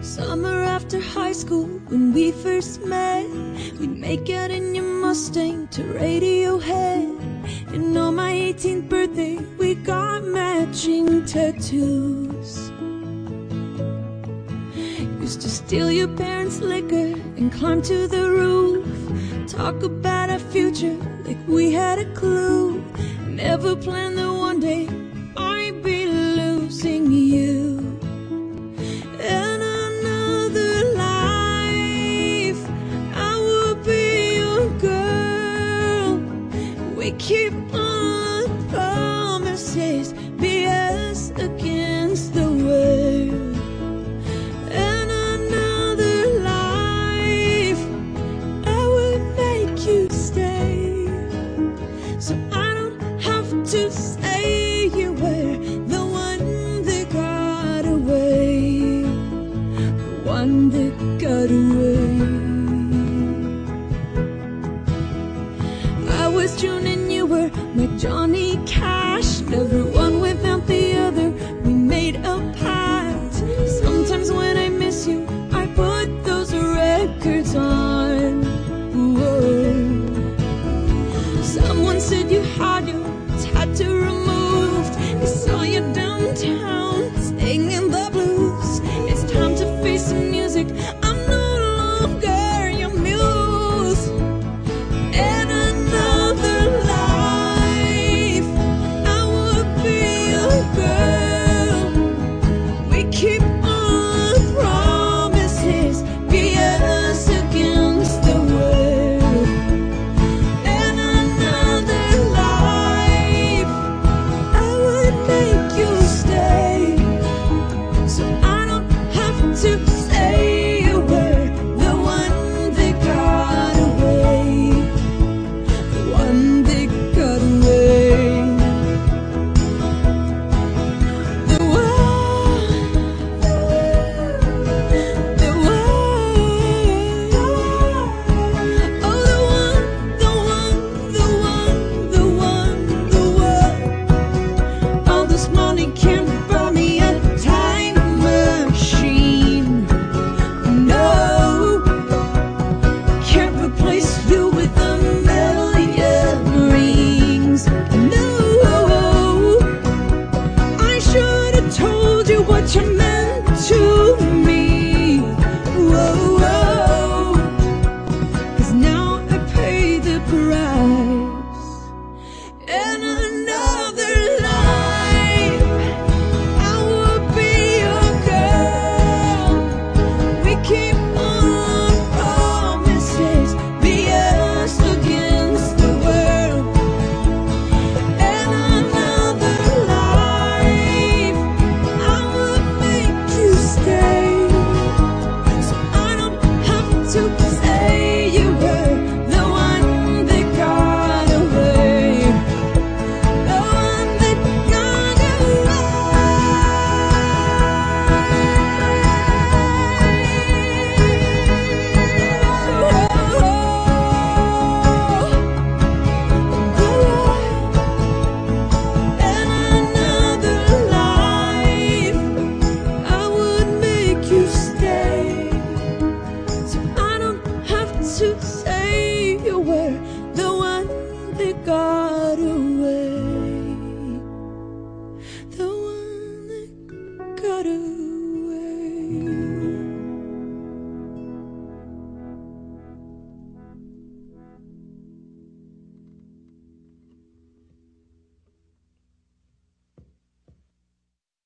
Summer after high school, when we first met, we'd make out in your Mustang to Radiohead. And on my 18th birthday, we got matching tattoos. Used to steal your parents' liquor and climb to the roof, talk about our future like we had a clue. Never planned that one day I'd be losing you. In another life, I would be your girl. We keep all the promises, be us against the world. In another life, I would make you stay, so I don't have to say you were the one that got away, the one that got away. I was June and you were my Johnny Cash, never one without the other, we made a pact. Sometimes when I miss you, I put those records on. Whoa. Someone said you had your tattoo removed, I saw you downtown singing the blues. It's time to face the music, I'm no longer your muse. In another life, I would be your girl. We keep all the promises, be us against the world. In another life, I would make you stay, so I don't have to say you were the one that got away, the one that got away, the one, the one, oh the one, the one, the one, the one, the one. All this money can't buy me a time machine. No, can't replace you with a million rings. No, I should have told you what you meant to me. Whoa, 'cause now I pay the price. In another life, I would be your girl. We keep all our promises, be us against the world. In another life, I would make you stay, so I don't have to say you were the one that got away, the one that got In another life, I would make you stay, so I don't have to say you were the one that got away, the one that got away.